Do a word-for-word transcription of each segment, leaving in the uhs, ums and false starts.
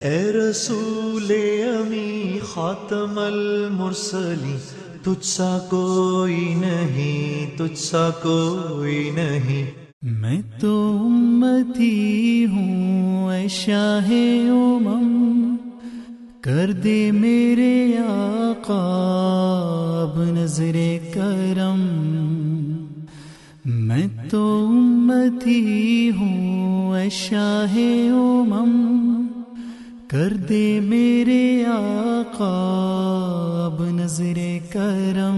اے رسول امی خاتم المرسلین، تجھ سا کوئی نہیں، تجھ سا کوئی نہیں۔ میں تو امتی ہوں اے شاہ امم، کر دے میرے آقا اب نظر کرم۔ میں تو امتی ہوں اے شاہ امم، کر دے میرے آقا اب نظر کرم۔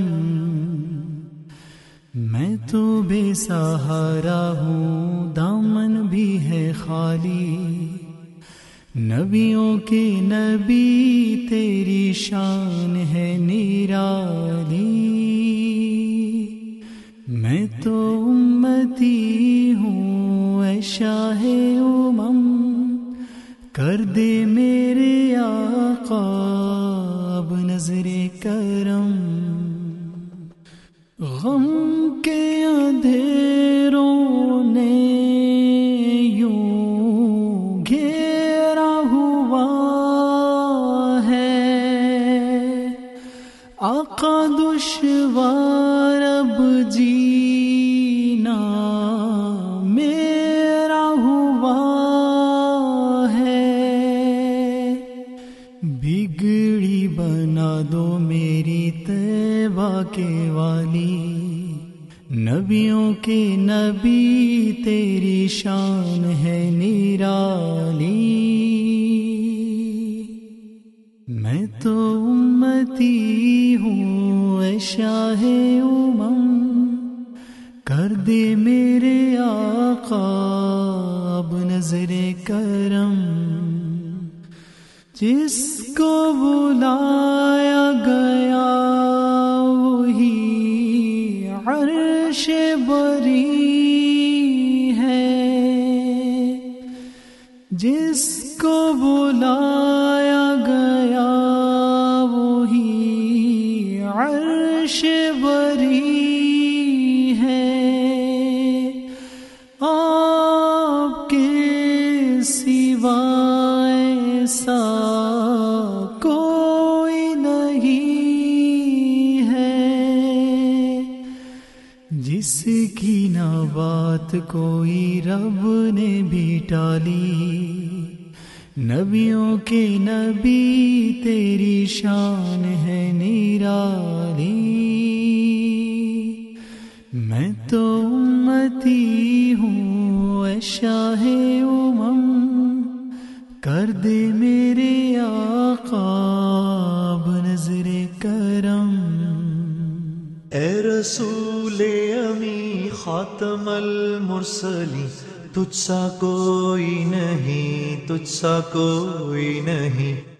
میں تو بے سہارا ہوں، دامن بھی ہے خالی، نبیوں کے نبی تیری شان ہے نرالی۔ میں تو امتی ہوں اے شاہ امم، کر دے میرے آقا اب نظر کرم۔ غم کے اندھیروں نے یوں گھیرا ہوا ہے، آقا دشوار اب جینا میرا ہوا ہے۔ بگڑی بنا دو میری طیبہ کے والی، نبیوں کے نبی تیری شان ہے نرالی۔ میں تو امتی ہوں اے شاہ امم، کر دے میرے آقا اب نظر کرم۔ جس کو بلایا گیا وہی عرش بری ہے، جس کو بلایا گیا وہی عرش بری ہے۔ آپ کے سوا ایسا کوئی نہیں ہے، جس کی نہ بات کوئی رب نے بھی ٹالی، نبیوں کے نبی تیری شان ہے نرالی۔ میں تو امتی ہوں اے شاہ امم، کر دے میرے آقا اب نظر کرم۔ اے رسول امی خاتم المرسلین، تجھ سا کوئی نہیں، تجھ سا کوئی نہیں۔